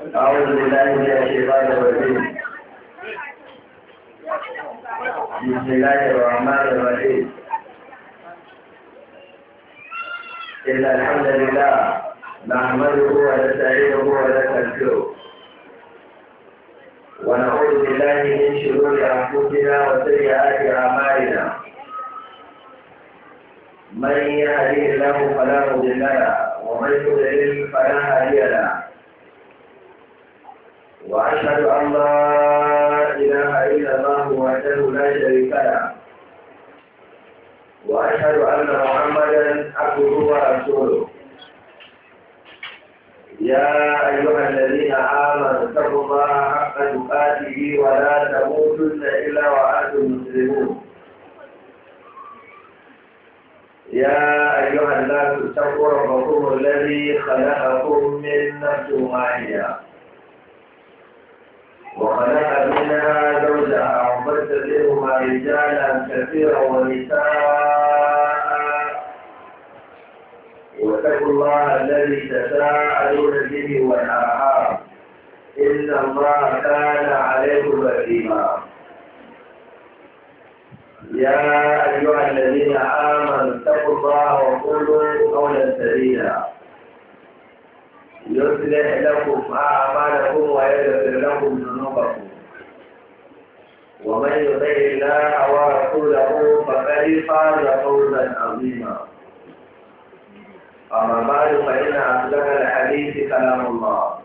أعوذ بالله من الشيطان الرجيم. بسم الله الرحمن الرحيم. إن الحمد لله نحمده ونستعينه ونستغفره ونعوذ بالله من شرور أنفسنا وسيئات أعمالنا. من يهده الله فلا مضل له ومن يضلل فلا هادي له. وأشهد أن لا إله إلا الله وحده لا شريك له وأشهد أن محمدا عبده ورسوله. يا أيها الذين آمنوا اتقوا الله حق تقاته ولا تموتن إلا وأنتم مسلمون. يا أيها الناس اتقوا ربكم الذي خلقكم من نفس واحدة وخلق منها زوجها وبث منهما رجالا كثيرا ونساء واتقوا الله الذي تساءلون به والأرحام إن الله كان عليكم رقيبا. يا أيها الذين آمنوا اتقوا الله وقولوا قولا سديدا يصلح لكم أعمالكم ويغفر لكم ذنوبكم ومن يطع الله ورسوله فقد فاز فوزا عظيما. أما بعد فإن أصدق الحديث كلام الله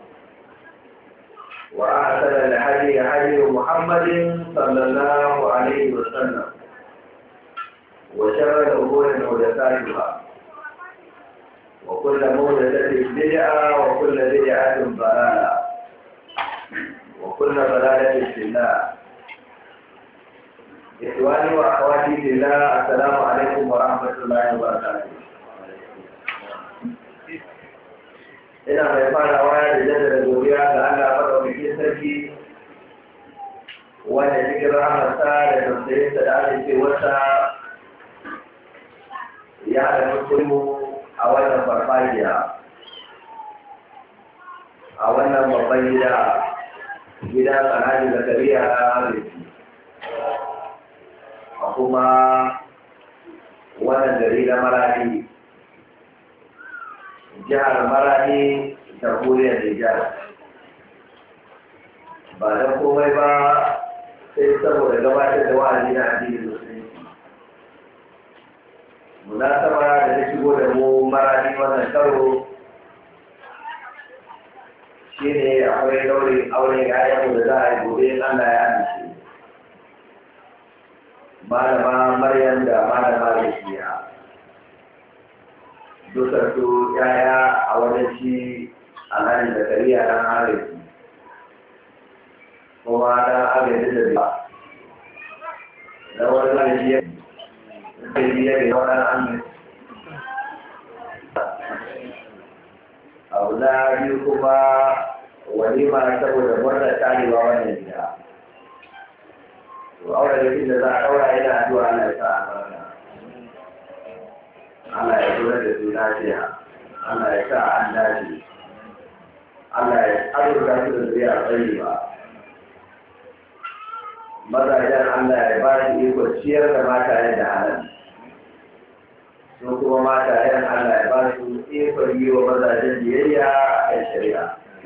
وأحسن الهدي هدي محمد صلى الله عليه وسلم وشر الأمور محدثاتها وكل محدثة بدعة وكل بدعة ضلالة وكل ضلالة في النار. إخواني وأخواتي في الله السلام عليكم ورحمة الله وبركاته. ina mai farawa da jaddada godiya ga Allah madaukakin sarki wanda cikin rahamarsa da tausayinsa da amincewarsa ya haɗa musulmu a wannan farfajiya a wannan babban gida Alhaji Zakariya Arziki a kuma wannan gari na Maradi, jihar Maradi, jamhuriyar Nijar. Ba don komai ba sai saboda gabatar da wa'azi na addinin musulunci. Munasaba da ta shigo da mu Maradi wannan karo shi ne akwai daurin auren ƴaƴanmu da za a yi gobe in Allah ya amince. Malama Maryam da Malama Rakiya. Dukkan su yaya a wajen shi Alhaji Zakariya ɗan Arziki kuma ɗan Arziki da ba da wani wani shi ya ke wani Arziki. Abu na biyu kuma walima saboda murnar tarewa wannan gida. To aure da za a ɗaura yana addu'a Allah ya sa a barka. Allah ya zo da su lafiya, Allah ya sa an dace, Allah ya azurta su da zai a tsayi ba. Mazajen Allah ya ba su iko ciyar da matayen da halal. Su kuma matayen Allah ya ba su iko yi wa mazajen biyayya a kan shari'a.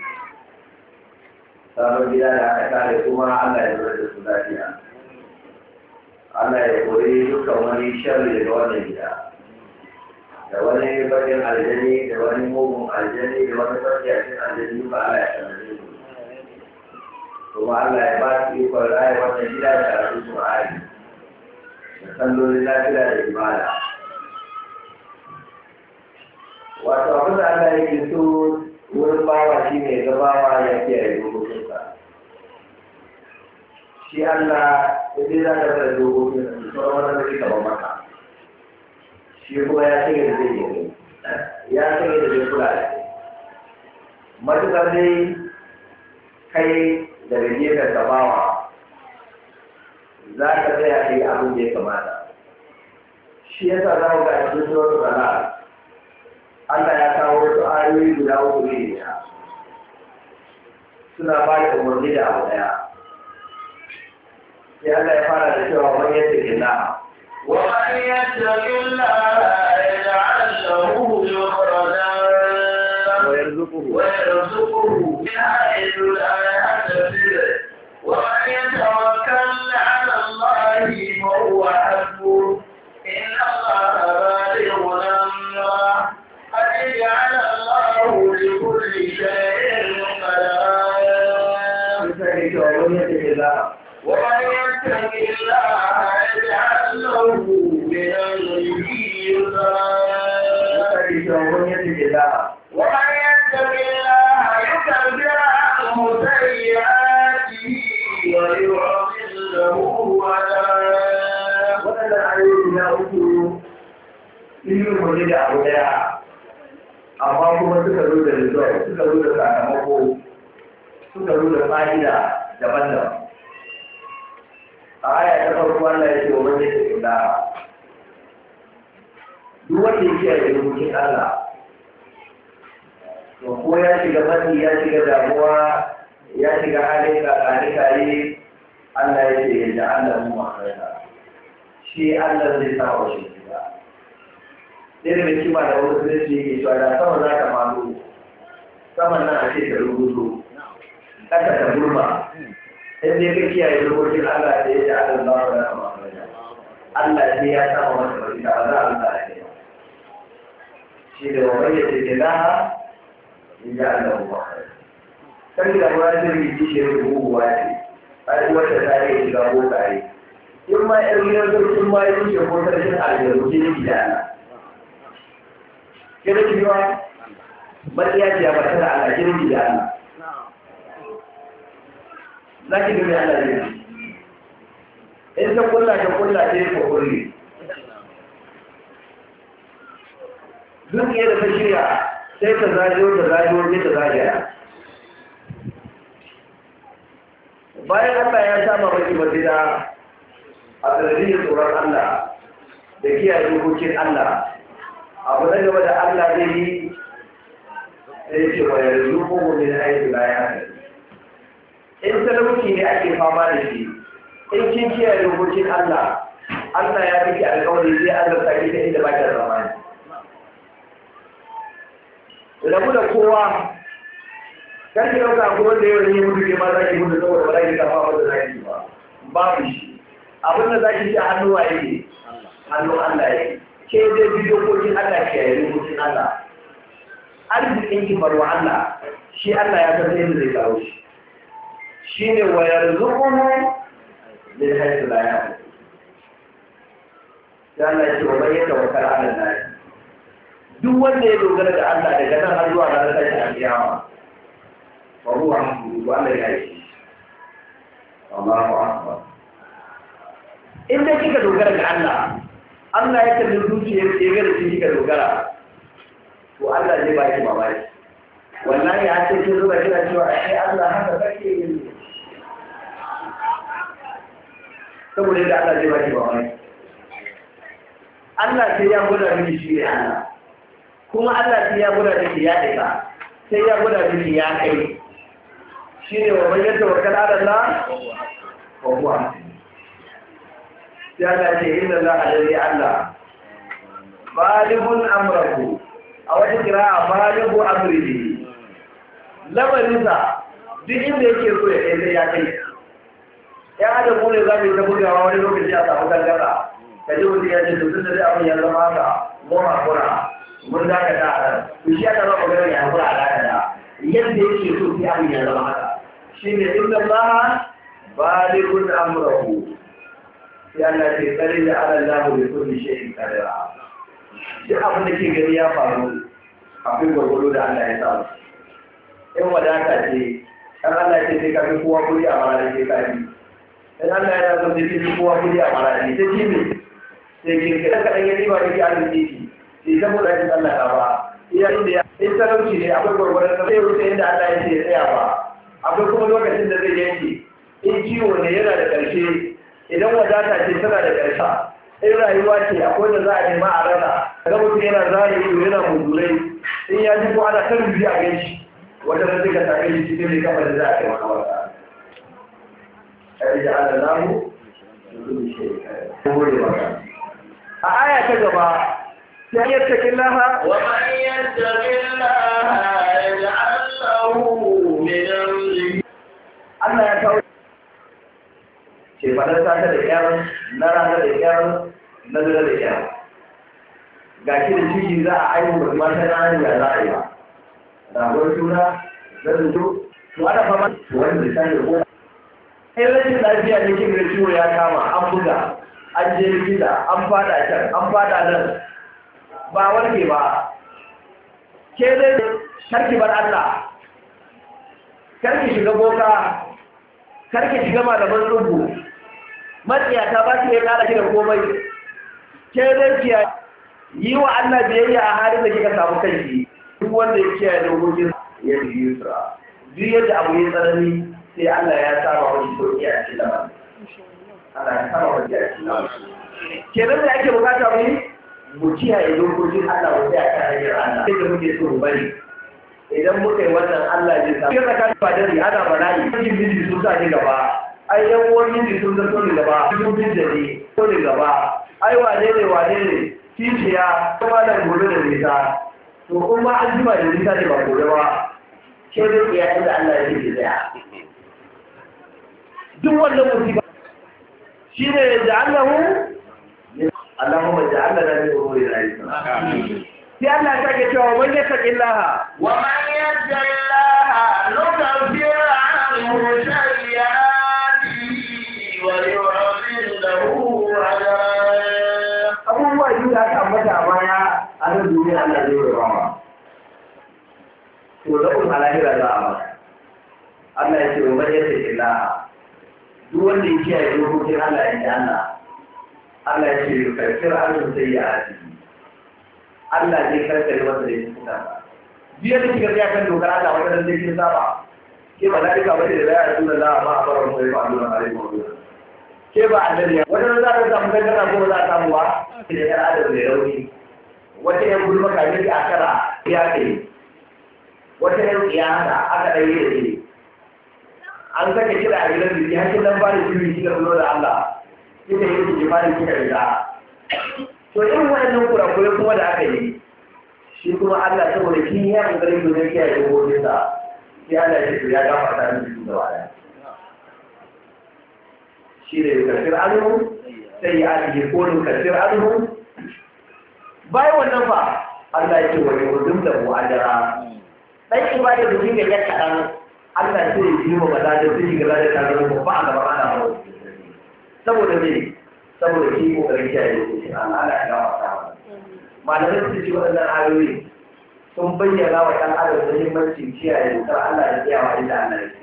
Sabon gida da aka kare kuma Allah ya zo da su lafiya. Allah ya kori dukkan wani sharri daga wannan gida. Da wani bakin aljani da wani mugun aljani da wani sarkiyashin aljani ba Allah ya sanarci su. Kuma Allah ya ba su ikon raya wannan gida da karatu su ma'ari da sallolin lafiya da ibada. Wato abin da Allah yake so wurin bawa shi ne gabawa ya kiyaye dokokinsa. Shi Allah idan za ka fara dokokinsa su sauran wani zai kaba maka. Shi kuma ya sanya da zai yi ya sanya da zai kula da matuƙar dai kai daga gefen gabawa za ka tsaya ka yi abin da ya kamata. Shi yasa za mu ga cikin suratul Talaq Allah ya kawo wasu ayoyi guda uku ne ya suna ba da umarni da abu daya. Sai Allah ya fara da cewa wani yadda ke na. ومن يتق الله يجعل له مخرجا ويرزقه من حيث لا يحتسب ومن يتوكل على الله فهو حسبه إن الله بالغ أمره قد جعل الله لكل شيء قدرا ومن يتق الله يجعل له من أمره يسرا ومن يتق الله يكفر عنه سيئاته ويعظم له أجرا. وأنا عليه لا أقول ilimin waje da abu daya amma kuma suka zo da result suka zo da sakamako suka zo da fa'ida daban-daban. A aya ta farko Allah ya ce wa wanda ya ce da duk wanda ya kiyaye dokokin Allah to ko ya shiga fadi ya shiga damuwa ya shiga halin kakani Allah ya ce ya ji Allah mu makarata shi Allah zai sa wa shi gida. Ɗaya da kima da wani kudin yake cewa da sama za ka malu saman nan a ce ta rubutu ƙasa ta gurma in dai ka kiyaye dokokin Allah da ya ji Allah za ka rama Allah sai ya sama masa barka ba za a rusa a kai shi da wa bayyana ke laha in ji Allah ba kan da ruwa jirgi shi ya rubuwa ce a wata tare ya shiga bokaye in ma ‘yan gidan sarkin ma ya wuce ko sarkin aljaru ke yake da ana. Kira ki yiwa, matsiya ce a mata da ana ke yake da ana. Za ki gami ana ne. In ta kulla ta yi ko kulle. Duk yadda ta shirya sai ta zajo sai ta zagaya. Bayan Allah ya sama baki basira a sanadiyar tsoron Allah da kiyaye dokokin Allah abu na gaba da Allah zai yi sai ce wa yanzu ko min haihu la ya in talauci ne ake fama da shi in kin kiyaye dokokin Allah Allah ya miki alƙawari zai azurta ki ta inda ba ki zamani rabu da kowa kan ki dauka ko wanda yau ne mutu ke ma za ki mutu saboda ba za ki kafa wanda za ki ba babu shi abin da za ki ci a hannu wa yake hannun Allah yake ke dai bi dokokin Allah ke yayin dokokin Allah arzikin ki barwa Allah shi Allah ya san yadda zai kawo shi shine wa yarzuquhu min haythu la yahtasib ya Allah ya ce wa man yatawakkal ala Allah duk wanda ya dogara da Allah daga nan har zuwa ranar tashin kiyama wa huwa hasbuhu wa la ya'ish Allahu akbar in dai kika dogara ga Allah Allah ya kalli zuciyar ke ga da kika dogara to Allah zai baki mamaki wallahi a ce kin zuba kina cewa ai Allah haka kake yi saboda da Allah zai baki mamaki Allah sai ya gwada miki shi ne Allah kuma Allah sai ya gwada miki ya daika sai ya gwada miki ya kai shine wa man yatawakkal ala Allah wa huwa sai Allah ce inna Allah alladhi Allah balighun amrahu a wata kira'a balighu amrihi lamarinsa duk inda yake so ya kai sai ya kai ya da mu ne za mu yi ta bugawa wani lokaci a samu gangara ka ji mutum ya ce to tun da zai abin ya zama haka mu hakura mun dakata a nan to shi aka zama magana ya hakura a dakata yadda yake so sai abin ya zama haka shine inna Allah balighun amrahu sai Allah ce tsare da Allah da kulli shay'in qadara duk abin da ke gani ya faru akwai gwargwado da Allah ya samu in wadata ce dan Allah ce sai ka fi kowa kuri a mara da ke kafi in Allah ya zo sai fi kowa kuri a mara da ta ji ne sai ke kada ka dan yi ba da ke arziki sai saboda ya tsallaka ba iya inda ya in talauci ne akwai gwargwado da sai wuce inda Allah ya ce ya tsaya ba akwai kuma lokacin da zai yanke in ciwo ne yana da ƙarshe idan wadata ce tana da ƙarsha in rayuwa ce akwai da za a nema a rana ga mutum yana zari ido yana muzurai in ya ji ko ana kan biyu a ganshi wata da suka same shi cikin ne kamar da za a kai maka wata kai da Allah namu a aya ta gaba sai ya taki Allah wa man yattaqillaha yaj'al lahu min amrihi Allah ya kawo ce fadar sata da kyar na rana da kyar na zira da kyar ga shi da ciki za a ainihin da mata na hanyar za a yi ba ragon suna zan zo to ana fama wani da sani ko in rashin lafiya ne kin da ciwo ya kama an buga an je likita an fada can an fada nan ba warke ba ke dai karki bar Allah karki shiga boka karki shiga malaman rubu matsiyata ba su ya kara shi da komai ke dai kiya yi wa Allah biyayya a halin da kika samu kanki duk wanda ya kiyaye dokokin ya yi yusra duk yadda abu ya tsanani sai Allah ya saba wani sauki a cikin lamarin Allah ya saba wani a cikin lamarin kenan da ake bukata mu kiyaye dokokin Allah wanda ya kan hanyar Allah sai da muke so mu bari idan muka yi wannan Allah zai sa sai ka ba dare ana bala'i cikin bidi sun sa ni gaba ai yan uwan bidi sun zato ni gaba sun bin da ni to ni gaba ai wane ne kishiya kuma da gobe da nisa to kuma an jima da nisa ne ba gobe ba ke dai iya inda Allah ya ce tsaya duk wannan musiba shi ne da Allahumma ja'alna min umuri rayina sai Allah ta ke cewa man yattaqillaha wa man yattaqillaha nukaffir anhu sayyi'atihi wa yu'adhib lahu ajran abubuwa biyu da aka ambata a baya a nan duniya Allah zai yi rama to da kuma lahira za a maka Allah ya ce wa man yattaqillaha duk wanda ya kiyaye dokokin Allah ya ji Allah ya ce karkar arzikin sai ya arziki Allah zai karkare masa da yin suna ba biyar da kika tsaya kan dokar Allah wanda zai kin saba ke ba zalika ba da ya rasu da za a ba a barar mai ba a nuna alaihi wa sallam ke ba annabi wanda za ka samu dangana ko za a samu ba ke da yar adam mai rauni wata yan gulma kamin a kara ya kai wata yan tsiyana aka ɗaya da ke an saka kira a gidan biki har kin dan ba da shiri kika zo da Allah kika yi ki ba da kika riga to irin wannan kurakurai kuma da aka yi shi kuma Allah saboda kin ya kokarin da yake yi gobe sa sai Allah ya ce ya gafarta miki da waya shi ne kafir alhu sai ya ji kodin kafir alhu bayan wannan fa Allah ya ce wa yudum da mu ajara dan ibada da kike ya kadan Allah sai ya yi wa bada da sai ga da ta zama babba a gaban Allah ba saboda me saboda shi kokarin kiyaye shi Allah ya gafarta malamai su ce waɗannan ayoyi sun bayyana wa ɗan adam muhimmancin kiyaye dokar Allah da tsayawa inda Allah ya ce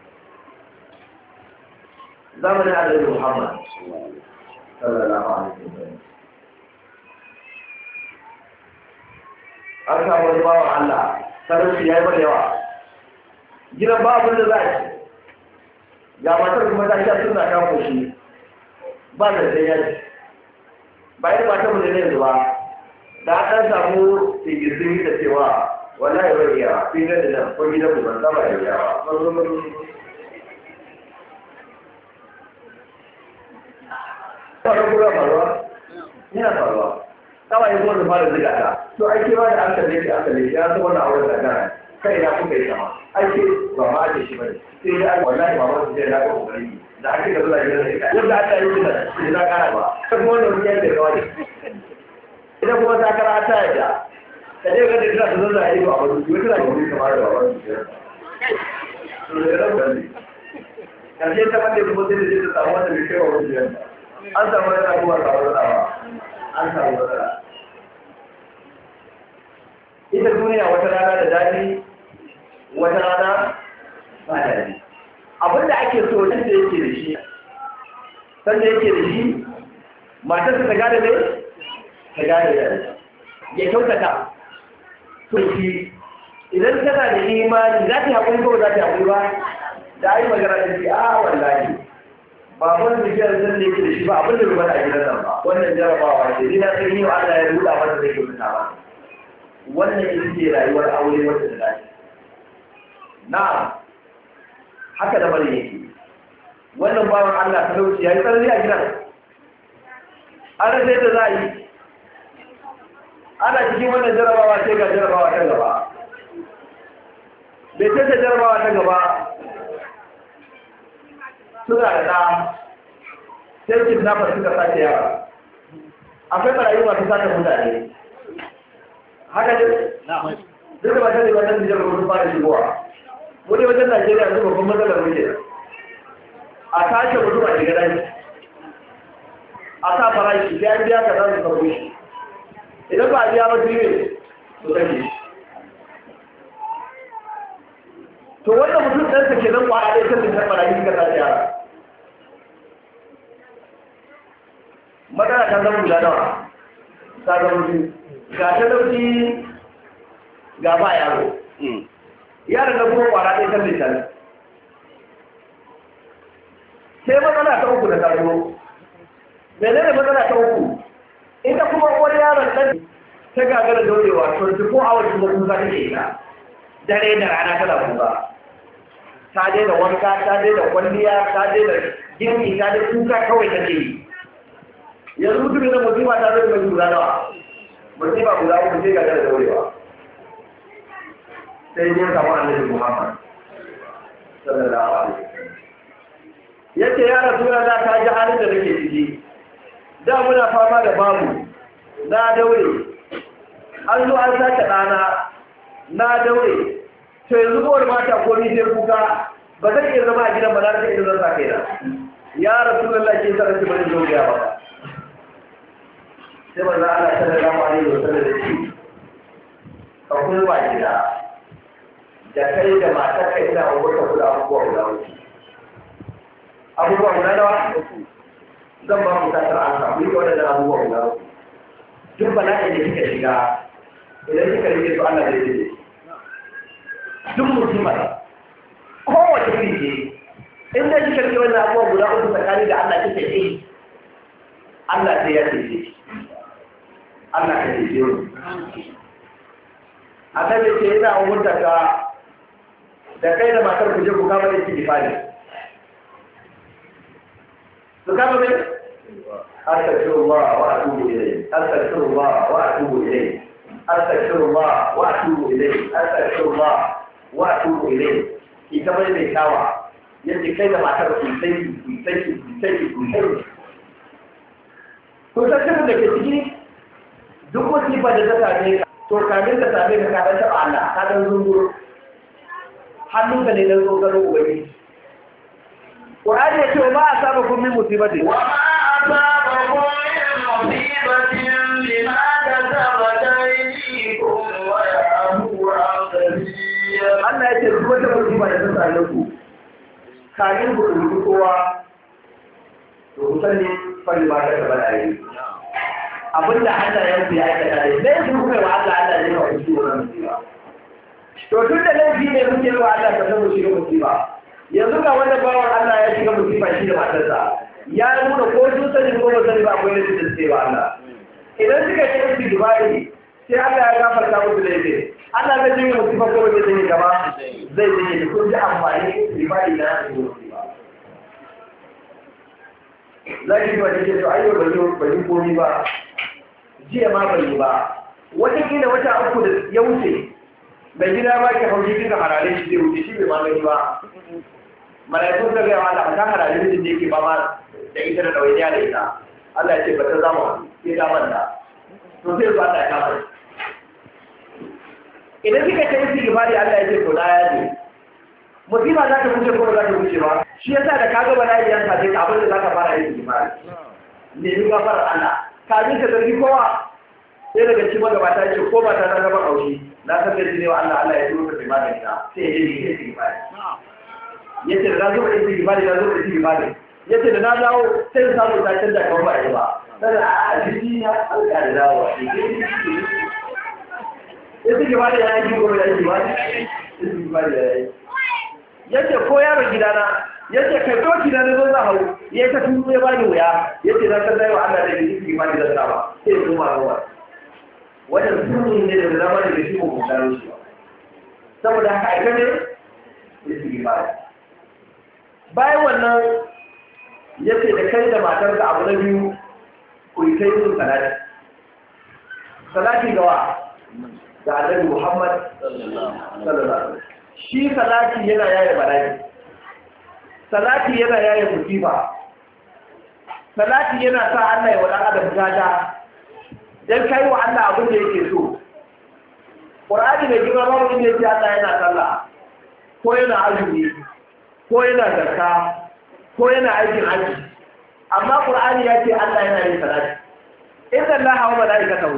zamanin Annabi Muhammad sallallahu alaihi wasallam an samu wani bawan Allah talauci ya yi mana yawa gidan ba abin da za a ci ga matar kuma ta sha suna kan koshi ba da sai ya ci ba yi matar mu ne yanzu ba da an samu tigirgin da cewa wallahi bai iya fi da nan ko gidan mu ban saba ya yawa faruwa yana faruwa kawai ko da fara ziga ta to ai ke ba da aka ne ya so wannan auren da kana kai na kuka yi sama ai ke ba ma ake shi bane sai ya wallahi ba wani zai da kokari da ake da zuwa gidan da yadda aka yi da shi na kana ba kuma wannan ya da kawai idan kuma ta kara ta yadda ka je ga da ta zo da yi ba wani wata da wani kamar da wani to da ran da kaje ta wanda kuma sai da ta samu wanda bai kai wa wani an samu wani abuwa da wani ba an samu wani ita duniya wata rana da daɗi wata rana ba daɗi abinda ake so wanda yake da shi sanda yake da shi matarsa ta gane ne ta gane da ya kyautata to shi idan tana da imani za ta yi haƙuri ko za ta yi haƙuri ba da ayi magana da shi a wallahi ba wani bishiyar zan da yake da shi ba abin da rubuta a gidan nan ba wannan jarabawa ce ni na san yi wa Allah ya rubuta masa zai kyautata ba wannan ita ce rayuwar aure wacce ta dace na haka da bari yake wannan bawan Allah talauci ya yi tsarari a gidan an rasa yadda za a yi ana cikin wannan jarabawa sai ga jarabawa ta gaba da ce ta jarabawa ta gaba suna da ɗa sai kidnapper suka sace yara akwai marayu masu sata mutane haka ne duk da ba ta da wannan nijar rukun fara shigowa wani wajen najeriya yanzu babban matsalar muke a sace mutum a shiga daji a sa farashi sai an biya ka za su karbo shi idan ba a biya ba ne su sake shi to wannan mutum ɗansa ke nan kwaya ɗaya kan nijar marayu suka sace yara magana ta zama guda nawa ta zama biyu ga talauci ga ba yaro yaron da kuma kwara ɗaya kan littani sai matsala ta uku da taso menene matsala ta uku ita kuma uwar yaron ɗan ta gagara daurewa 24 hours kuma kuka take ita dare da rana tana kuka ta daina wanka ta daina kwalliya ta daina girki ta daina kuka kawai take yi yanzu mutum da musiba ta zai mai guda nawa musiba guda uku sai ga da daurewa sai yin samu annabi Muhammad sallallahu alaihi wasallam yace ya rasulullah ta ji halin da nake ciki da muna fama da babu na daure an zo an sace dana na daure to yanzu uwar mata ko ni sai kuka ba zan iya zama a gidan ba na sai idan zan sa kaina ya rasulullah ke sa rashi bari zo ga ba sai manzo Allah sallallahu alaihi wasallam ya ce ka kuma gida da kai da matar kai ina wata guda abubuwa guda uku abubuwa guda nawa zan ba mu tasar an samu yi waɗannan abubuwa guda uku duk bala'in da kika shiga idan kika rike su Allah zai rike duk mutumar kowace rike in da kika rike wannan abubuwa guda uku tsakani da Allah kike yi Allah sai ya rike Allah ka rike yau a kan yake yana umurta ka da kai da matar ku je ku kama da istighfari su kama mai astaghfirullah wa atubu ilayhi astaghfirullah wa atubu ilayhi astaghfirullah wa atubu ilayhi astaghfirullah wa atubu ilayhi ki kama mai kawa yadda kai da matar ku sai ku san da ke ciki duk wasifa da ta same ka to kamin ka same ka ka dan taba Allah ka dan zunguro hannunka ne don tsokaro ubangi ƙwa'ani ya ce wa ma a saba kun min musibati wa ma a saba kun min musibatin lima da saba daini kun waya abuwa gariya Allah ya ce duk wata musiba da ta same ku kamin ku rubutu kowa to ku sani fari ma ta gaba da yi abinda Allah ya fi aikata ne sai su kai wa Allah Allah ne wa shi wannan musiba to tun da laifi ne muke yi wa Allah ka san mu shiga musiba yanzu ga wanda bawan Allah ya shiga musiba shi da matarsa ya nuna ko sun sani ko ba sani ba akwai laifin da suke wa Allah idan suka ce su dubari sai Allah ya gafarta musu laifi Allah zai yi musiba ko bai zai gaba zai yi kun ji amfani dubari na su musiba zai yi wani ce to ayyo bai yi komi ba jiya ma bai yi ba wata kila wata uku da ya wuce bai gida ba ke hauji duka harare shi zai wuce shi bai magani ba malaikun da gaya Allah ta harare shi da yake ba ma da ita da ɗawainiya da ita Allah ya ce ba ta zama sai ta manta to sai ba ta kama idan kika ce isi gifari Allah ya ce to na ya ce musiba za ta wuce ko ba za ta wuce ba shi yasa da kaga bala yan ka ce abin da za ka fara yin gifari ne ni gafarar Allah kafin ka zargi kowa sai daga cikin magabata ce ko ba ta ta gaba haushi na san da ne wa Allah Allah ya turo ka bi magani ta sai ya yi ne sai ba yace da zo da shi ba da zo da shi ba yace da na dawo sai samu ta canza kan ba ba sai a jiki na alƙa da dawo yace ki ba da yayi ko da yayi ba yace ba da yayi yace ko yaron gidana yace kai doki na zo za hawo yace ta tuno ya bani wuya yace na san dai wa Allah da shi ba da zaba sai kuma ruwa wannan sunni ne da zama da shi ko kokarin shi saboda haka ita ne imani. Bayan wannan ya ce da kai da matarka abu na biyu ku yi kai yin salati. Salati gawa ga Annabi Muhammad sallallahu alaihi wasallam. Shi salati yana yaye bala'i. Salati yana yaye musiba. Salati yana sa Allah ya wada adam gada dan kai wa Allah abin da yake so. Qur'ani mai girma babu inda yake Allah yana sallah ko yana azumi ko yana zakka ko yana aikin haji. Amma Qur'ani ya ce Allah yana yin salati. Inna Allaha wa malaikatahu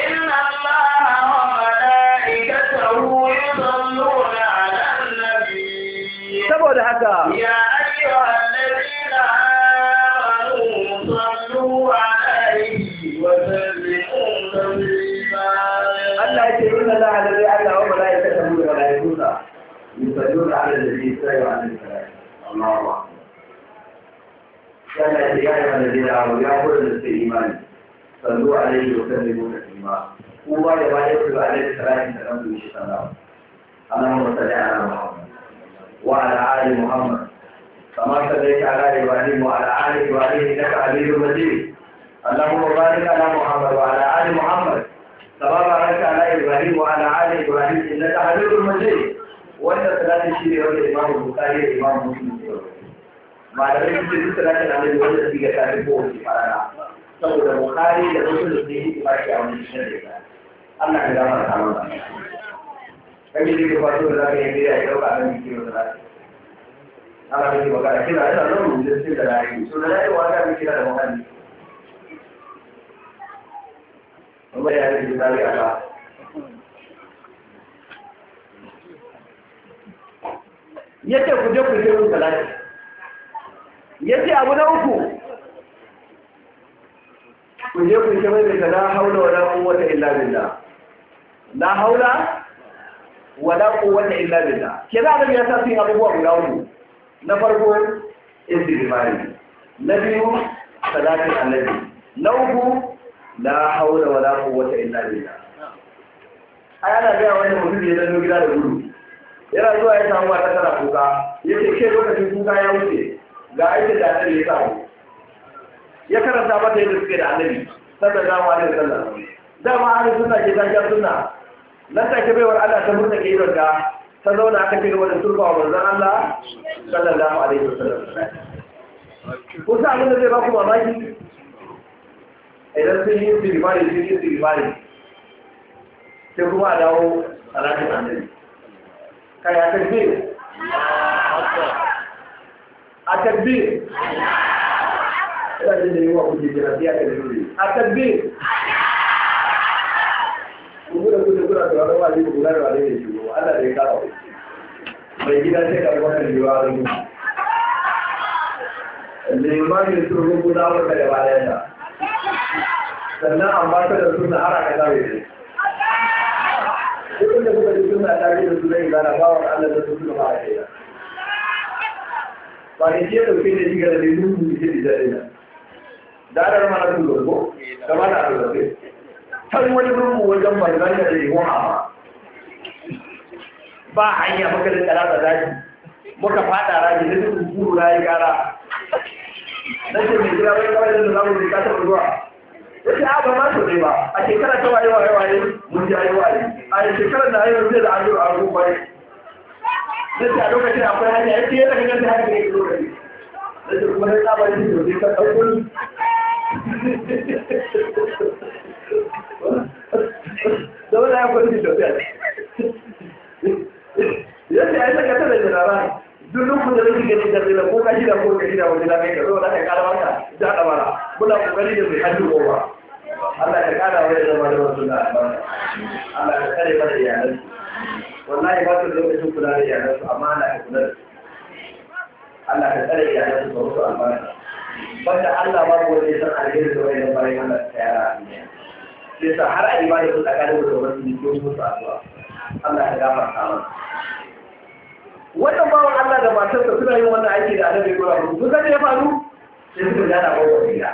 yusalluna 'alan nabi. Saboda haka ya ayyuhallazina amanu sallu 'alaihi wa sallimu taslima. Allah ya ce inna Allaha wa malaikatahu wa malaikatuhu yusalluna 'alan nabi sallallahu alaihi wasallam. Allahu akbar. Kana da yayin da ya kula da sai imani. Sallu alaihi wa sallimu taslima. Kuma da bayan su alaihi salatu da kan shi sallallahu. Allahumma salli ala Muhammad wa ala ali Muhammad. Kama sallaita ala Ibrahim wa ala ali Ibrahim innaka Hamidum Majid. Allahumma barik ala Muhammad wa ala ali Muhammad. Kama barakta ala Ibrahim wa ala ali Ibrahim innaka Hamidum Majid. Wannan salati shi ne wanda Imam Bukhari da Imam Muslim suka rubuta. Malamai sun ce duk salatin Annabi wanda suke tafi ko wani farana. Saboda Bukhari da Muslim sun yi baki a wani shirin da Allah ya gama da Allah. Kage ne ke fato da zaka yi biya ya dauka nan kiro da zaka. Allah ya baka da kira da nan mun da sai da rai. So da rai wanda ke kira da muhalli. Amma ya yi da rai aka. Yace ku je ku yi salati. Yace abu na uku ku je ku yi mai da la haula wala quwwata illa billah. La haula wala quwwata illa billah. Kina da ya sa sun abubuwa guda uku. Na farko istighfari. Na biyu salatin annabi. Na uku la haula wala quwwata illa billah. Ana ga wani mutum da ya zo gida da gudu. Yana zuwa ya samu wata tana kuka. Yace ke lokacin kuka ya wuce. Ga aikin da annabi ya samu. Ya karanta mata yadda suke da annabi sallallahu alaihi wasallam. Dama ahli sunna ke zaki sunna. Nan take baiwar Allah ta murna ke idon ta zauna aka ci gaba da turba wa manzon Allah sallallahu alaihi wasallam. Ko sa abin da zai ba ku mamaki idan sun yi istighfari sai kuma a dawo salatin annabi. Kai a takbir ina jin da yiwuwa kuke jira biya ka da nuri a tabbir kuma da kuke kura da wani wani kula da wani ne shigo Allah da ya kawo mai gida sai ka kuma kan yiwa da mutu limamin turgun guda wata da bayan da sannan ambata da suna har aka zawe ne duk da kuka ji suna tare da su zai gana bawon Allah da su suna ba a kai ba ne ce dauke da shiga da lullu da ke da ina darar mana sun lobo da mana a lobe can wani rumbu wajen bangan da yi wa ba hanya maka da tsara da daji muka fada raji da duk kuru na yi kara na ce mai jira wani kawai da zamu da kasar ruwa ya ce a ba ma so ne ba a shekara ta waye mun ji ayi waye a shekarar da ayi zai da an zo a ruwa sai a lokacin akwai hanya ya ce ya daga ganta hanyar ya zo gari da ce kuma sai tsabar yin da zai ka ɗauko ni da wani ya kwanci da fiye ya ce ya saka ta da jirara duk lokacin da zai gani da zai ko ka shida ko ka shida wajen da kai ka zo da ka kara maka da ɗabara muna kokari da mai hajji kowa Allah ya kara wa ya zama da wasu da albarka Allah ya kare mana iyalansu wallahi ba su da lokacin kula da iyalansu amma Allah ya kula da su Allah ka tsare iyalansu ga wasu albarka banda Allah babu wani ya san alheri da wani bayan Allah ta yara a duniya sai sa har a yi ba da su tsakanin da wasu ne ko musu addu'a Allah ya gafarta mana wannan bawan Allah da matarsa suna yin wannan aiki da annabi gura mu duk da ya faru sai suka ga da bawa gida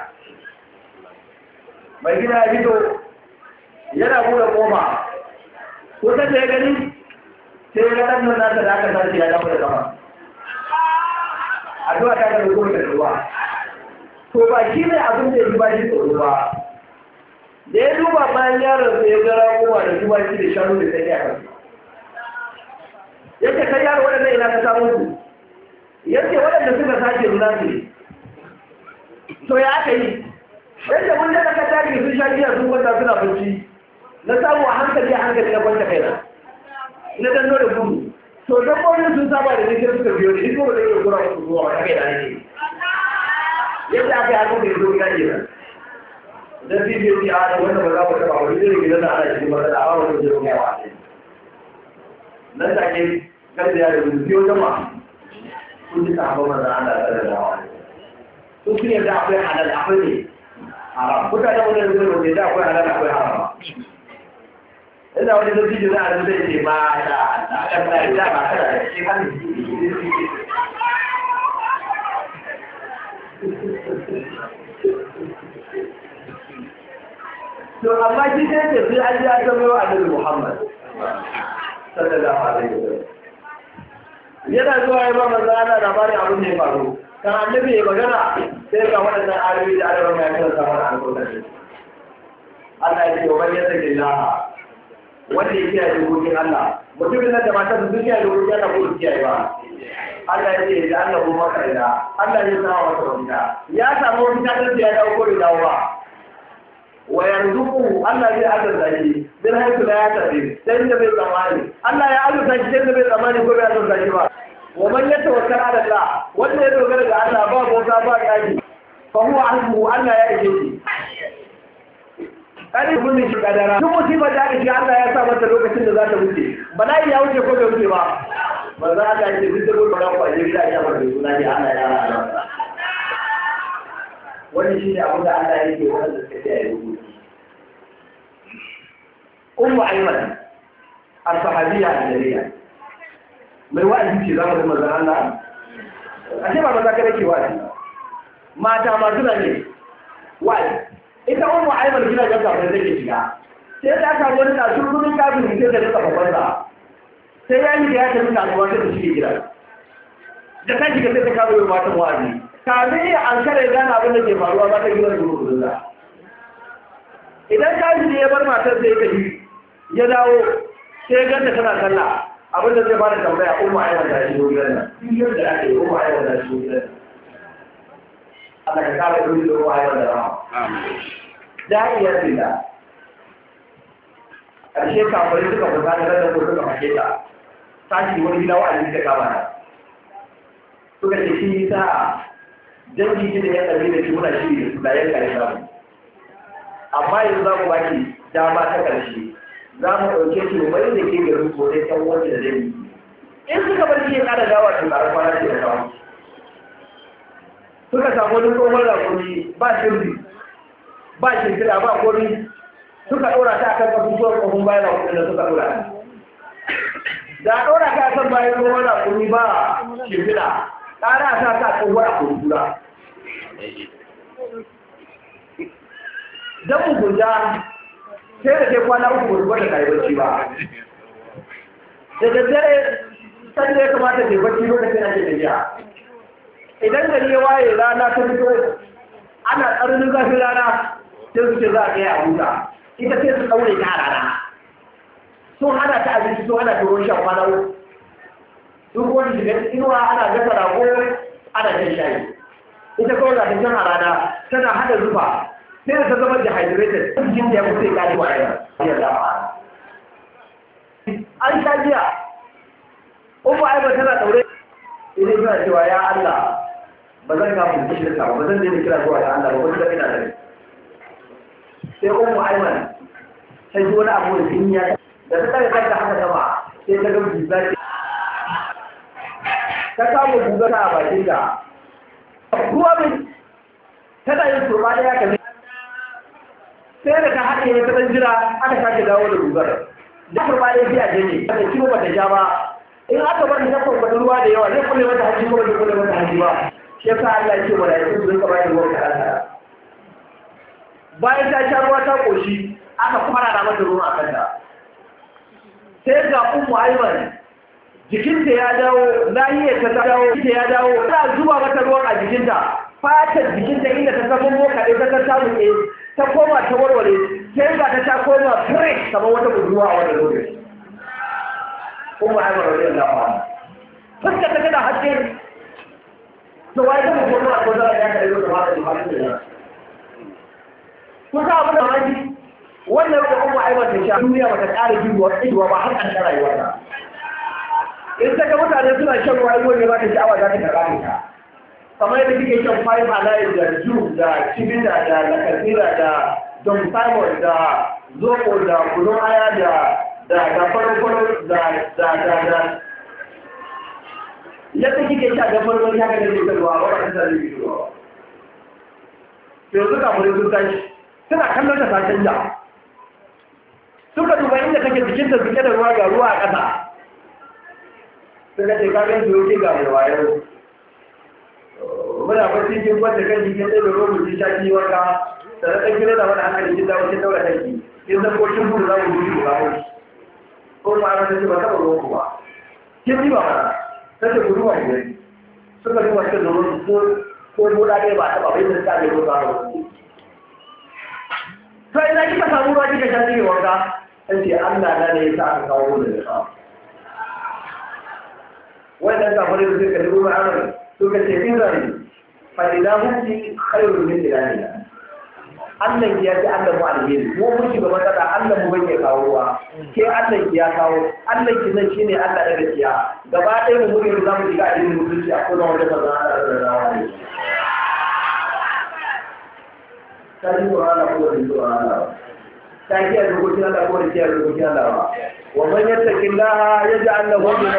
mai gida ya fito yana buɗe koma ko ta ya gani sai ya ɗan nan nasa da aka sace ya dawo da kama addu'a ta ga ko da ruwa to ba shi ne abin da ya ba shi tsoro ba da ya duba bayan yaron sai ya ga raƙuma da duba shi da shanu da sai ya kan yake kai yaro waɗanda ina ka samu su yake waɗanda suka sake nuna su to ya aka yi yadda mun daga ka tashi sun sha giya sun kwanta suna bacci na samu a hankali na kwanta kaina na danno da gudu to dabbobin sun saba da nake suka biyo ni ko da yake gura su zuwa wata kai da ne yadda aka yi haka da zo gida kenan dan bidiyo ji a wannan ba za mu taba wani irin gidan da ana cikin matsala a wannan zai ga wa nan da ke garda da bidiyo jama'a kun ji sahabban manzon Allah sallallahu alaihi wasallam to kine da akwai halal akwai ne haram mutane wannan zai da akwai halal akwai haram ina wani zai ji za a zai ce ma da kan da ida ba kada da shi kan to amma shi ne ke sai an ji an zama wa annabi Muhammad sallallahu alaihi wasallam yana zuwa ya ba manzo Allah labarin abin da ya faru kan annabi ya magana sai ga waɗannan ayoyi da Allah ya karanta mana alƙur'ani Allah ya ce wa man yattaqillaha wanda ya kiyaye dokokin Allah mutumin nan da matar su kiyaye dokokin Allah ko su kiyaye ba Allah ya ce da Allah kuma kaida Allah ya sa masa wanda ya samu wani ta ya dawo ko da dawo ba wa yarzuqu Allah zai azurta shi bin haiku la ya tafi sai da bai tsammani Allah ya azurta shi sai da bai tsammani ko bai azurta shi ba wa man yatawakkal ala Allah wanda ya dogara ga Allah ba bauta ba kaji fa huwa hasbuhu Allah ya ije shi kare mun shi kadara duk musibar da aka ji Allah ya sa mata lokacin da za ta wuce bala'i ya wuce ko bai wuce ba ba za ka ce duk da gobe ba ku aje gida ya bar suna ne Allah ya rana wani shi ne abin da Allah yake wanda suka ce ayi rubutu ummu ayman as-sahabiyya al-jariya mai wa'azi ce zama da manzon Allah ashe ba maza kada ke wa'azi mata ma suna ne wa'azi ita ummu ayman kina ga kafin take shiga sai ta samu wani kasurun kafin sai da rika babansa sai ya yi da ya tafi kasuwa sai ta shige gida da ta shiga sai ta kawo yi matan wa'azi kamin ya an kare gane abin da ke faruwa ba ta gina da gudu kudin idan kaji ne ya bar matar sai ka yi ya dawo sai ganta tana sallah abin da zai fara tambaya ummu ayman da shi gidan nan yadda ake yi ummu ayman da shi gidan Allah ka kare duk da ummu ayman da rahama amin ya tsira ƙarshe kafirai suka fita da rada ko suka fashe ta tashi wani gida wa'azi da kama na suka ce shi sa dangi shi da ya tsaye da shi muna shi da yanka ya samu amma yanzu za mu baki dama ta ƙarshe za mu ɗauke shi mai da ke garin kore kan wanda da zai yi in suka bar shi ya ƙara dawa tun ƙarar kwana ce da samu suka samu wani tsohon rakuni ba shirri ba shirkira ba kori suka ɗora ta akan kasusuwar ƙofin bayan rakuni da suka ɗora da ɗora ta akan bayan tsohon rakuni ba shirkira ƙara ta ta tsohon a kurkura don mugunta sai da ke kwana uku gurguwa da kayi bacci ba da daddare sanda ya kamata ke bacci lokacin ake tafiya idan gari ya waye rana ta fito ana tsarnin zafin rana sai su ce za a kai a huta ita sai su ɗaure ta rana sun hana ta abinci sun hana ta ruwan shan kwana uku duk wani shiga inuwa ana gasa rago ana shan shayi ita kawai za ta shan a rana tana hada zufa sai da ta zama dehydrated jikin da ya kusa ya kaji wa'ayar ya zama an sha jiya umu aiba tana ɗaure idan suna cewa ya Allah ba zan kama da shirka ba zan daina kira zuwa da Allah ba wani zafi na dare sai umu aiman ta ji wani abu da jini ya da ta tsaye kanta haka sama sai ta gaba jiza ce ta kama gugata a bakin ta ruwa mai tana yin turba da ya kalli sai da ta haɗe ya ta ɗan jira aka sake dawo da gugar da turba ya biya jini aka kimo ba ta ja ba in aka bari ta kwamfani ruwa da yawa zai kulle mata hajji kuma da kulle mata hajji ba shi yasa Allah ya ce wa yayin su rinka bayar ruwa da bayan ta sha ruwa ta koshi aka fara da mata ruwa a kanta sai ga ummu aiman jikinta ya dawo lahiyar ta dawo ta ya dawo ta zuba zuba mata ruwan a jikinta fatar jikinta inda ta samu mokaɗe ta samu ta koma ta warware sai ga ta koma fresh kamar wata budurwa a wannan lokaci kuma ai ba rayuwar lafa fuska ta kada haske to wai ta mutum a ko da ya kai da mata da haske kun sa abin da wani wannan da kuma ai ba ta sha duniya ba ta ƙara jiwa ba har an rayuwa ta in ta ga mutane suna shan ruwa ruwa ne ba ta sha'awa za ta karɓa ta kamar yadda kike shan five alive da juice da cibita da lakasira da don simon da zobo da kudin aya da farko da yadda kike sha da farko ya ga da ke ruwa ba ta da ruwa yanzu kafin sun tashi suna kallon ta ta canja suka duba inda kake jikin ta suke da ruwa ga ruwa a ƙasa suka ce kagan su yake ga mai wayo muna bacci kin kwanta kan jikin ɗaya da romu ji shaki wata da na ɗan gina da wani hankali kin dawo kin daura kanki kin san ko kin gudu za mu gudu ba mu ko ma ana tace ba taɓa ruwan ku ba kin ji ba mana tace ku duba ku gani suka duba cikin zuwan ko buɗa ɗaya ba taɓa bai da ta ne ko ba ba to ina kika samu ruwa kika sha cikin wanka an ce Allah na ne ya sa aka kawo mu da sa wannan kafirin da suka duba amal suka ce idan fa ilahunki khairun min ilahina Allah ya ce Allah mu alheri mu mun shiga matsala Allah mu bai kawo ruwa ke Allah ya kawo Allah ki nan shine Allah da gaskiya gaba ɗaya mu mun za mu shiga addinin musulunci a kuma wanda ba za a rarrawa ne sai ko Allah ko da ko Allah sai ya rubuta Allah ko da ya rubuta Allah wa man yattaqillaha yaj'al lahu min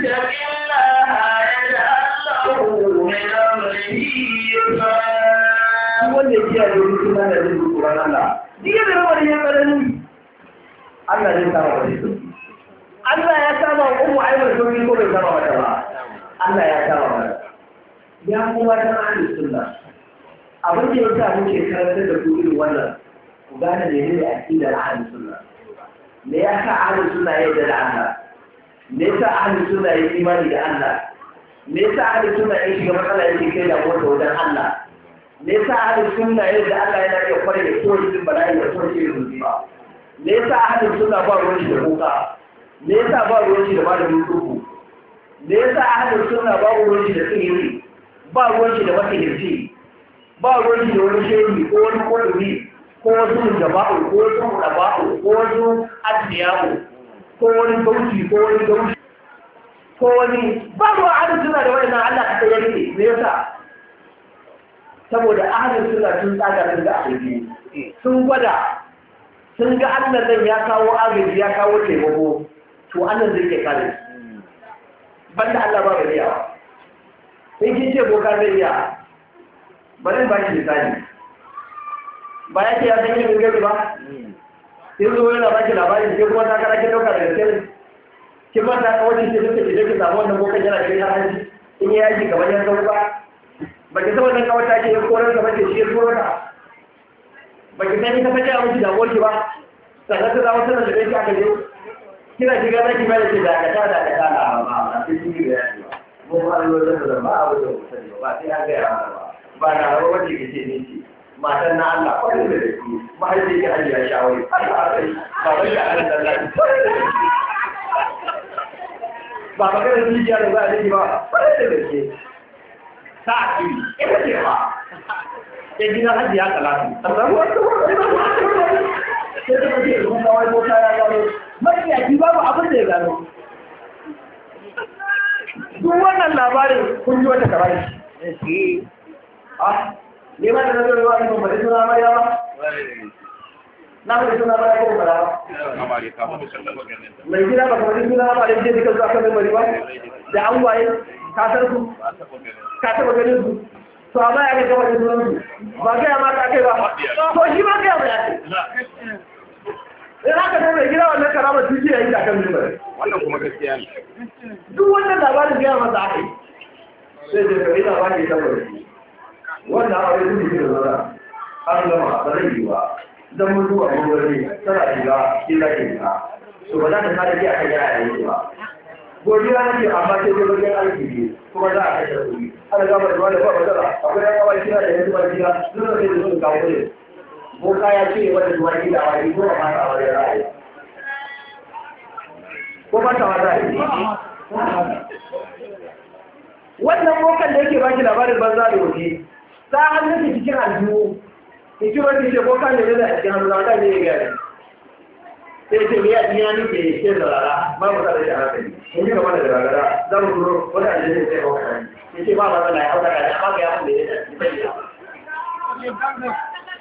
wanda ya kiyaye rukun nan da jin Qur'an Allah diya da rawar ya karani Allah zai saba da shi Allah ya saba ummu aibar sauki ko bai saba mata ba Allah ya saba mata ya kuma ta ahli sunna abin da yasa muke karantar da ku irin wannan ku gane ne ne aqidar ahli sunna me yasa ahli sunna ya yarda da Allah me yasa ahli sunna ya imani da Allah me yasa ahli sunna ya shiga matsala yake kai da mota wajen Allah me yasa ahli sunna ya da Allah yana iya kware da kowace bala'i da kowace musiba me yasa ahli sunna ba ruwan shi da kuka me yasa ba ruwan shi da malamin duku me yasa ahli sunna ba ruwan shi da sihiri ba ruwan shi da makirci ba ruwan shi da wani shehi ko wani kodumi ko wasu jaba'u ko wasu mudaba'u ko wasu asiyamu ko wani gauci ko wani gauci ko wani babu ahli sunna da wannan Allah ta yake me yasa saboda ahli sunna sun tsaga sun ga ahli sun gwada sun ga Allah nan ya kawo agaji ya kawo taimako to Allah zai ke kare banda Allah ba bai yawa sai kin ce boka zai iya bari ba ki misali ba ya ce ya san yin gari ba sai zo yana baki labarin ke kuma ta kara ki dauka da gaske kin ba ta kawo ce duka ki dake samu wannan bokan yana gari har hanji in ya yi kamar yan sauka ba ki san wannan kawo ta ke koran ka bace shi ya turo ta ba ki san ita bace a miki da goki ba sannan ta zawo sanar da kai aka je kina shiga zaki ba da ke da ka ta na ba sai shi ga ya mu ba Allah da ba abu da sani ba sai an ga ya ba na rawa wace ke ce ne ce matan na Allah kwarai da gaske mahaifi ke hajji ya shawari Allah a kai ba wai da Allah da Allah ba maganar jijiya da za a yi ba kwarai da gaske ta a kiri ita ce ba ya gina hajji ya talatu sannan wasu sai ta kace yanzu kawai ko ya gano mafiyaci babu abin da ya gano duk wannan labarin kun ji wata karari ne ma da na zai ruwa ne ba da suna mariya ba na ba da suna mariya ko bara mai gida ba kamar suna ba da je duka zuwa kan mai ba da an waye ka san su ka taba ganin su to amma ya ga gaba da sunan su ba ga ya ma ka kai ba to shi ma ga ya in haka sai mai gida wannan karama tuki yayi da kan mai wannan kuma gaskiya ne duk wannan labarin ga masa aka yi sai da kai labarin da wani wannan aure sun yi da zara an gama ba zai yi ba don mutuwa mawari tana shiga kila ke shiga so ba za ta kada ke aka yara yanki ba godiya nake amma sai dai wajen aiki ne kuma za a kashe kuɗi ana gama da wani ba matsala akwai yan kawai kira da yanzu ba kira duk da sai da sun kawo ne boka ya ce wanda zuwa gida a wani ko a mata a wani ra'ayi ko ba ta wata yi wannan bokan da yake baki labarin banza da wuce ta hannun ki cikin aljihu ki kiro ki ce bokan ne da cikin hannu na ne ya gari sai ce ya iya ni ke ce da rara ba mu kada shi a hankali mun yi kamar da rara za mu turo wani aljihu sai bokan ya ce ba ba zana ya hauka da amma ga ya mun da ya ce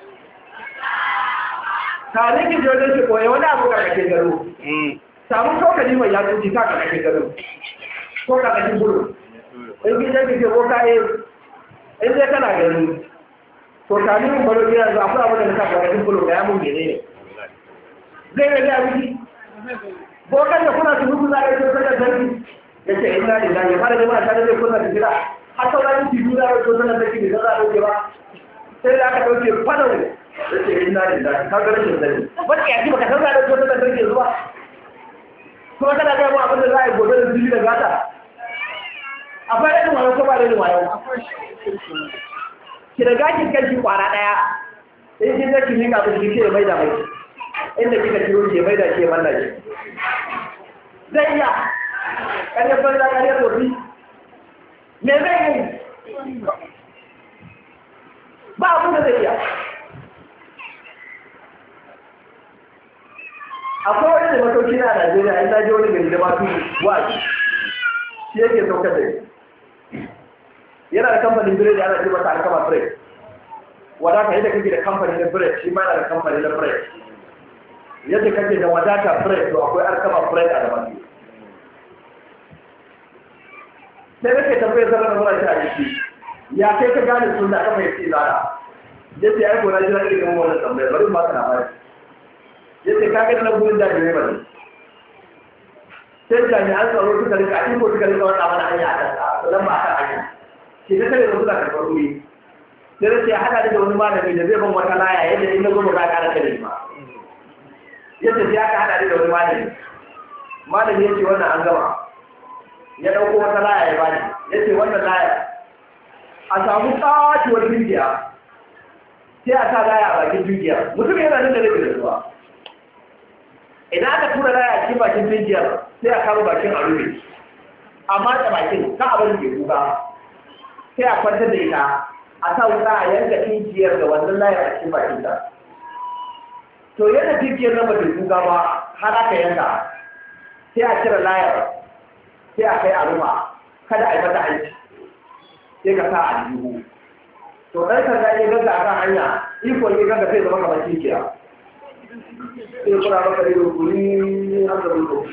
tare ki je wajen shi koya wani abu ka kake garo samu kokali mai ya tuci ka kake garo ko ka kake buru in ki je ki ce boka in dai kana gani to tani mun baro gida za ku abu da ka kake buru ga mun menene zai ga ya miki bokan da kuna tunu za ka so da sarki yace inna lillahi ya fara jama'a tare da kuna da gida har sauran ki dura da so da sarki da za a dauke ba sai da aka dauke fadau yace inna lillahi ka ga rashin sani wanda ya ji baka san da so da sarki zuwa kuma kana ga mu abin da za a yi gobe da zubi da gata akwai rashin wayo ko ba rashin wayo ki da gakin kanki kwara daya sai kin ga kin ga abin da kike mai da mai inda kika ciro ke mai da ke mallake zai iya ƙarfin banza ƙarfin sofi me zai yi ba abin da zai iya akwai wani da matauki na Najeriya in na je wani gari da masu wasu shi yake saukar da yana da kamfanin biredi ana ce masa alkama bread wadata yadda kake da kamfanin na bread shi ma yana da kamfanin na bread yadda kake da wadata bread to akwai alkama bread a daban sai nake tambayar zarar da mura shi a jiki ya kai ka gane sun da kafa yake zara yace ai ko na jira irin wannan tambayar bari ma kana bai yace ka ga na gurin da ne bane sai jami'an tsaro suka rika in ko suka rika wannan mana hanya a kan dan ba a kan hanya shi da kare da suka karɓar ruwi sai nace ya hada da wani malami da zai ban wata laya yadda in na zo ba ka da kare ba yadda sai aka hada da wani malami yace wannan an gama ya dauko wata laya ya bani yace wannan laya a samu tsawatuwar dukiya sai a sa laya a bakin dukiya mutum yana nan da rage da zuwa idan aka tura laya a cikin bakin dukiya sai a kama bakin a rufe amma da bakin kan abin da kuka sai a kwantar da ita a sa wuta a yanka dukiyar da wannan laya a cikin bakin ta to yadda dukiyar nan ba ta kuka ba har aka yanka sai a cire layar sai a kai a rufa kada a yi mata aiki sai ka sa a jihu to ɗan sanda ya gaza a kan hanya ikon ya gaza sai zama kamar kikiya sai kuna maka da rukuni har da rukuni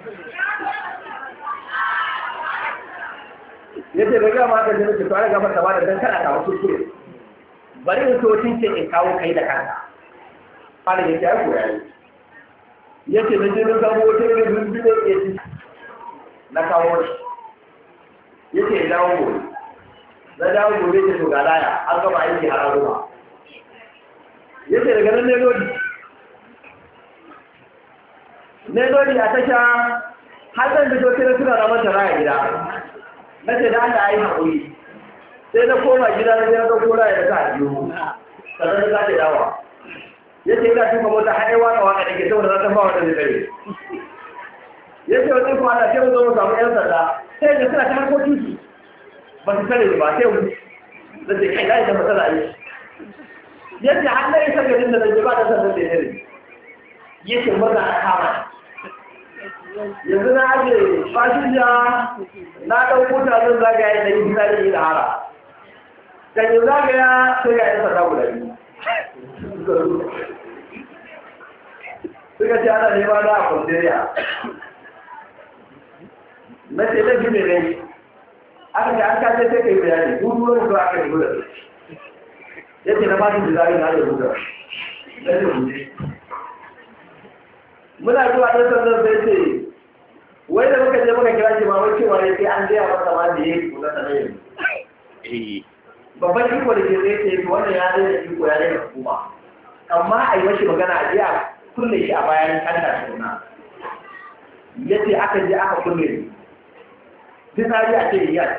ya ce da gama ka jini to ana gama sama da dan kana kawo kuskure bari in so ce in kawo kai da kanka fara ya ta koya ne ya ce da jini samu wata irin rundunar ke ci na kawo shi ya ce ya dawo gobe na dawo gobe ce to ga laya an gama aiki har aruma ya ce daga nan ne lodi a tasha har zan fito sai na tuna na mata raya gida na ce da Allah yi haƙuri sai na koma gida na jira ɗauko raya da ta biyu sannan na zaɓe dawa ya ce ina tuka mota haɗewa na waka da ke saboda na san ba wanda zai kare ya ce wani kuma ana ce mu zo mu samu 'yan sanda sai da suna ta harkokin su ba su kare ba sai mu da ce kai ya yi ta matsala yi yadda har na isa garin da zai ba da sanda da yare ya ce maza a kama yanzu na aje fasinja na ɗan mota zan zagaya da yi bisa da yi da hara kan yi zagaya sai ga yin sanda guda biyu suka ce ana nema na a kwanzeriya na ce na gine ne aka ce an kace sai ka yi bayani gudu wani zuwa aka yi gudu ya ce na masu da zari na da gudu na ce gudu muna zuwa ɗan sandan sai ce wai da muka je muka kira shi ma wai cewa ne sai an gaya masa ma da ya yi kuna sanayin babban iko da ke zai ce wannan ya zai da iko ya zai da hukuma amma a yi mashi magana a jiya kulle shi a bayan kanta da suna ya ce aka je aka kulle fitsari a ce iya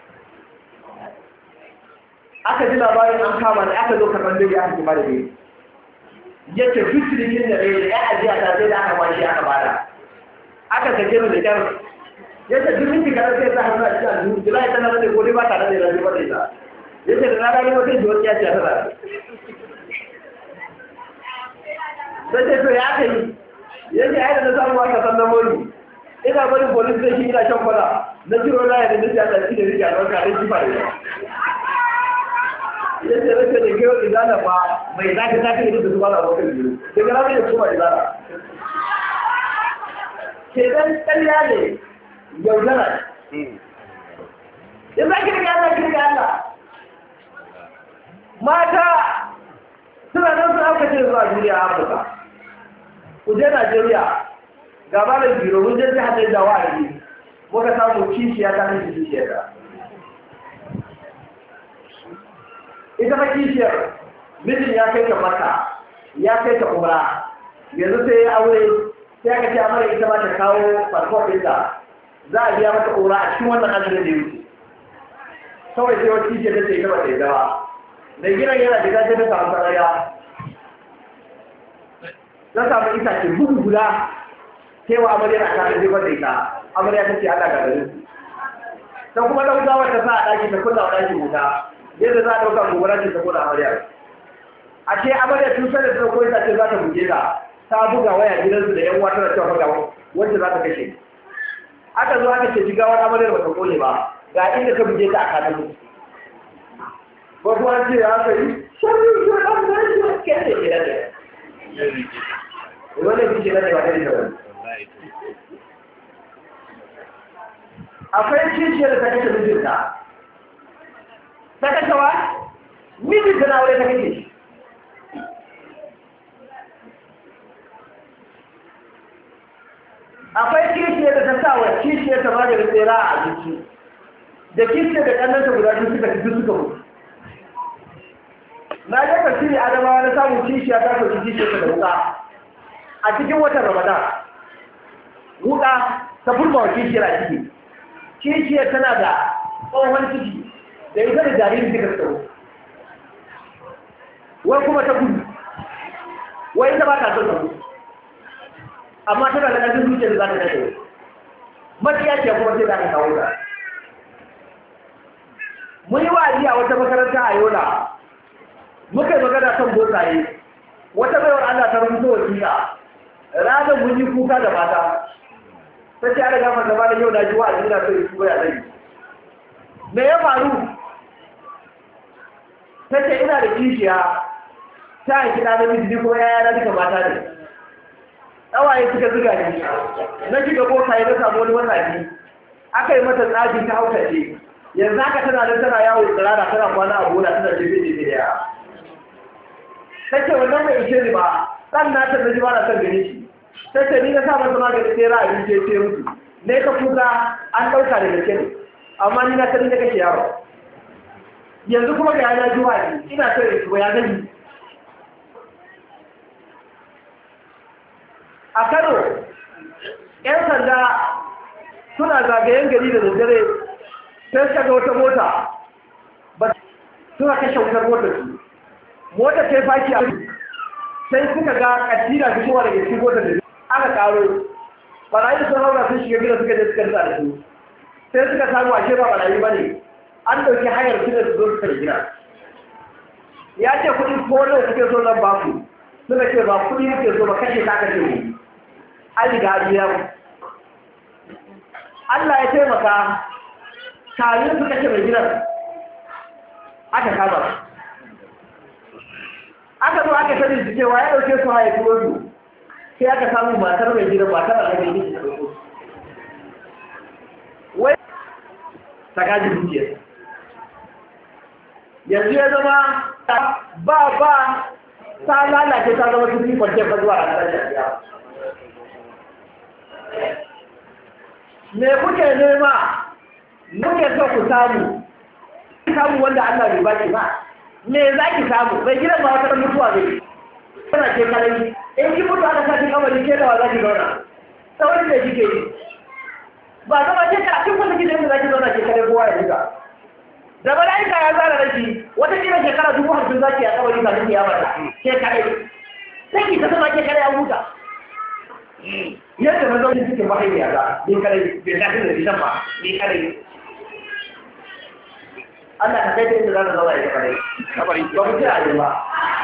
aka ji labarin an kama da aka zo karɓar dare aka kima da dare yake duk cinikin da ɗaya da ya ajiya ta sai da aka bashi aka bada aka sake mu da kyar yake duk minti kaɗan sai ta hannu a cikin aljihu jira ita na rage ko ba ta da rage ba da ita yake da na gani wata jiwon ya ce a tara sai ce to ya aka yi yake ai da na samu aka san na mori ina barin polis zai shi ina shan kwana na jiro na yadda nake a ɗarki da rike a ɗauka ɗan kifa da yadda rake da kewa izala ba mai zafi zafi da su ba da abokan biyu daga rami da kuma izala ke dan ƙarya ne yaudara ya za ki riga Allah ki riga Allah mata suna nan su auka ce zuwa duniya a Afirka ku je Najeriya ga malam biro mun je jihar da dawa a yi muka samu kishiya ta kashe kishiyar ta ita fa kishiyar mijin ya kai ta mata ya kai ta umra yanzu sai ya aure sai aka ce amara ita ma ta kawo farko ɗinta za a biya mata umra a cikin wannan azumin da ya wuce kawai sai wata kishiyar ta ce ita ba ta yi dawa mai gidan yana da gajen ta samu saraya ta samu itace bugu guda sai wa amarya na kafin zai da ita amarya ta ce ana gagarin ta kuma ɗauka wata sa a ɗaki ta kulla wa ɗaki wuta yadda za a ɗauka gobara ce ta kulla amarya a ce amarya tun sanar da ɗauko ita ce za ta buge ta buga waya gidansu da yan wata da cewa buga wacce za ta kashe aka zo aka ce jigawar amaryar ba ta kone ba ga inda ka buge ta a kanin ba kuma ce ya aka yi shirin shirin da shi ke ne ke da ne wani fi ke da ne ba ta da wani akwai kishiyar da ta kashe mijinta ta kashe wa mijinta na wuri ta kashe shi akwai kishiyar da ta sa wa kishiyar ta maganin tsera a abinci da kishiyar da ƙannanta guda biyu suka fi suka mutu na yi tafsiri adamawa na samun kishiya ta sauki kishiyar ta da wuka a cikin watan ramadan wuka ta furma wa kishiyar a ciki kishiyar tana da tsohon ciki da ita da jaririn duka tsaro wai kuma ta gudu wai ita ba ta son ta gudu amma tana da ƙarfin zuciya da za ta kashe maciya ce kuma sai za ta kawo ta mun yi wa'azi a wata makaranta a yola muka yi magana kan bokaye wata baiwar Allah ta rubuta wasiƙa ranar mun yi kuka da mata ta ce ana gama gaba da yau na ji wa'azi na so yi kuka ya zai me ya faru ta ce ina da kishiya ta haiki na namiji kuma yaya na duka mata ne tsawaye suka zuga ne na shiga bokaye na samu wani mataki aka yi mata tsafi ta haukace yanzu haka tana nan tana yawo tsirara tana kwana a bola tana jefe da yara take wannan mai ishe ni ba dan na ta ji ba na san gare shi take ni na sa masa magani sai ra'ayin je ce mutu ne ka kuka an dauka da gaske ne amma ni na san da kake yaro yanzu kuma ga yana juwa ni ina so in shiga ya gani a Kano yan sanda suna zagayen gari da daddare sai suka ga wata mota ba suna kashe wutar motar su motar ta faki a sai suka ga kaddina fitowa daga cikin motar da aka karo barayi sun haura sun shiga gida suka je suka rasa da su sai suka samu ashe ba barayi ba ne an ɗauki hayar su da su zo suka gida ya ce kuɗi ko nawa suke so zan ba ku suka ce ba kuɗi muke so ba kashe ta kashe mu an riga biya Allah ya taimaka kayan su kashe mai gidan aka kama aka zo aka sani su cewa ya ɗauke su haya kuma su sai aka samu matar mai gidan matar a ɗauke su da ɗauko wai ta gaji dukiyar yanzu ya zama ba ta lalace ta zama su kwanci fa zuwa a ƙarshen ya me kuke nema muke so ku samu wanda Allah bai baki ba me za ki samu bai gidan ba wata mutuwa bai kana ke kalai in ki mutu aka saki kamari ke da wa za ki zauna saurin da kike yi ba zama ce ka cikin wanda gidan da zaki zauna ke kare kowa ya duka da mala'ika ya zara rashi wata kila shekara 50 zaki ya kawai ka duka ya mata ke kare sai ki ta zama ke kare ya huta yadda mazaunin cikin mahaifiya ga ni kare bai shafi da rishan ba ni kare Allah ka kai ta inda za ka zauna ya kare ba mu ce a yi ba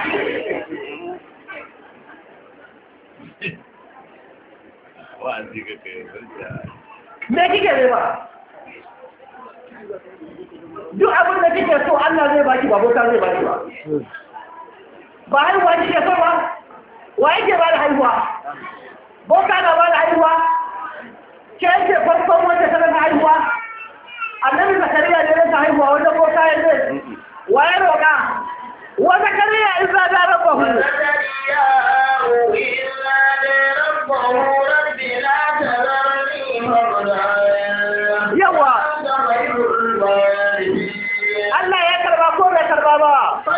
me kike ne ba duk abin da kike so Allah zai baki ba bota zai baki ba ba haihuwa kike so ba wa yake ba da haihuwa bota na ba da haihuwa ke yake farkon wanda ta rasa haihuwa annabi zakariya ne rasa haihuwa wanda bota ya zai wa ya roƙa wa zakariya in za ta rabbahu yawa Allah ya karba ko bai karba ba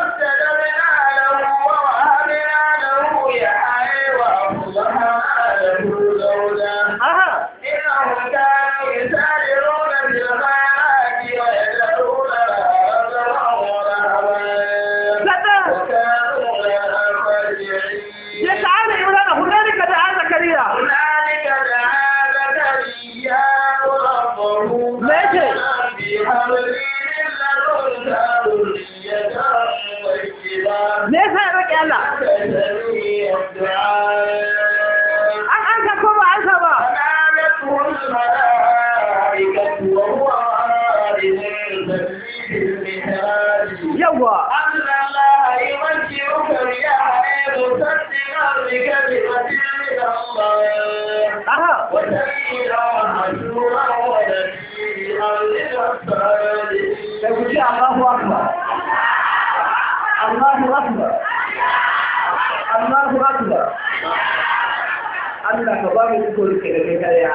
Allah ka ba mu iko rike da kai kare ya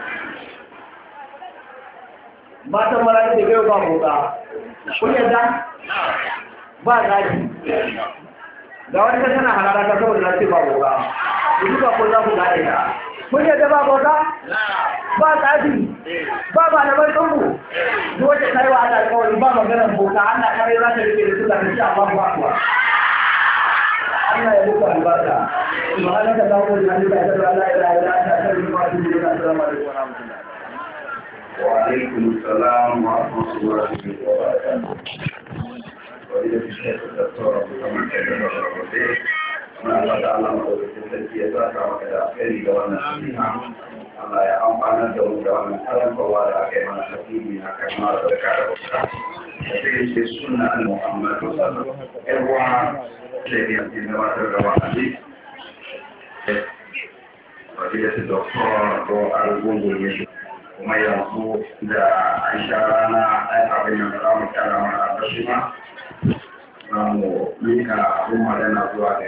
matan marayi da gaiwa ba boka kun yadda ba zaki ga wani ta tana harara ta saboda na ce ba boka yanzu ba kun za ku gane ta kun yadda ba boka ba tsafi ba ba da bai tsambu duk wacce ta yi wa Allah alƙawari ba maganar boka Allah kare za ta rike da su da ta ce amma ba kuwa Allah ya muku albarka subhanaka allahumma wa bihamdika ashhadu an la ilaha illa anta astaghfiruka wa atubu ilayk assalamu alaikum wa rahmatullah wa alaikum assalam wa rahmatullahi wa barakatuh wa ila shaykh Dr. Muhammad Kabir al-Rabi Allah ta'ala madaukakin ya saka maka da alheri ga wannan nasiha Allah ya amfana da mu da wannan karantarwa da aka yi mana hasiri na kan mara da kare wata da take sunna al-Muhammad sallallahu alaihi wa sallam Jadi yang gabatar da wa'azi fadilatul doktor ko al-gungu ne kuma yanzu da an sha rana ai abin da za mu kara mana a bashima za mu mika abin magana zuwa